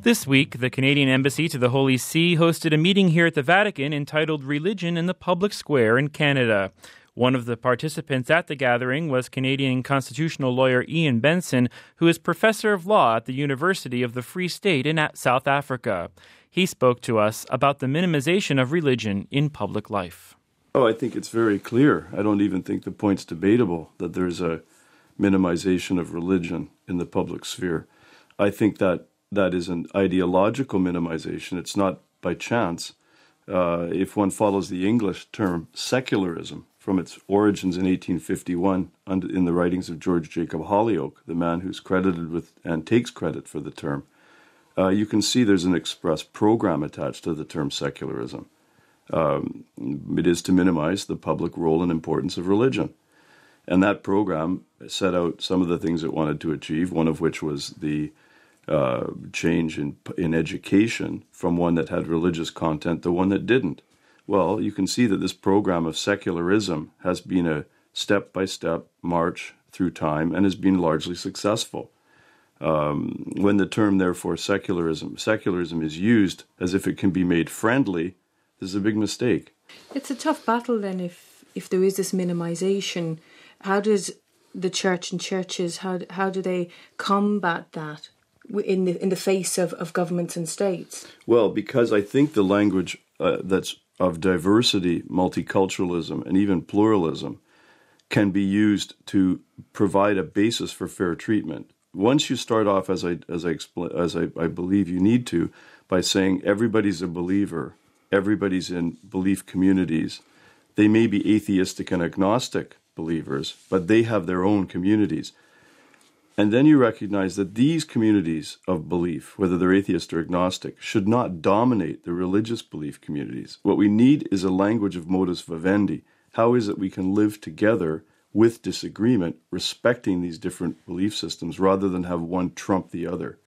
This week, the Canadian Embassy to the Holy See hosted a meeting here at the Vatican entitled Religion in the Public Square in Canada. One of the participants at the gathering was Canadian constitutional lawyer Ian Benson, who is professor of law at the University of the Free State in South Africa. He spoke to us about the minimization of religion in public life. I think it's very clear. I don't even think the point's debatable that there's a minimization of religion in the public sphere. I think that is an ideological minimization. It's not by chance. If one follows the English term secularism from its origins in 1851 in the writings of George Jacob Holyoake, the man who's credited with and takes credit for the term, you can see there's an express program attached to the term secularism. It is to minimize the public role and importance of religion. And that program set out some of the things it wanted to achieve, one of which was the change in education from one that had religious content to one that didn't. Well, you can see that this program of secularism has been a step-by-step march through time and has been largely successful. When the term, therefore, secularism is used as if it can be made friendly, this is a big mistake. It's a tough battle then if there is this minimization. How does the church and churches, how do they combat that in the face of governments and states? Well, because I think the language that's of diversity, multiculturalism, and even pluralism can be used to provide a basis for fair treatment. Once you start off, as I believe you need to, by saying everybody's a believer, everybody's in belief communities, they may be atheistic and agnostic believers, but they have their own communities. And then you recognize that these communities of belief, whether they're atheist or agnostic, should not dominate the religious belief communities. What we need is a language of modus vivendi. How is it we can live together with disagreement, respecting these different belief systems, rather than have one trump the other?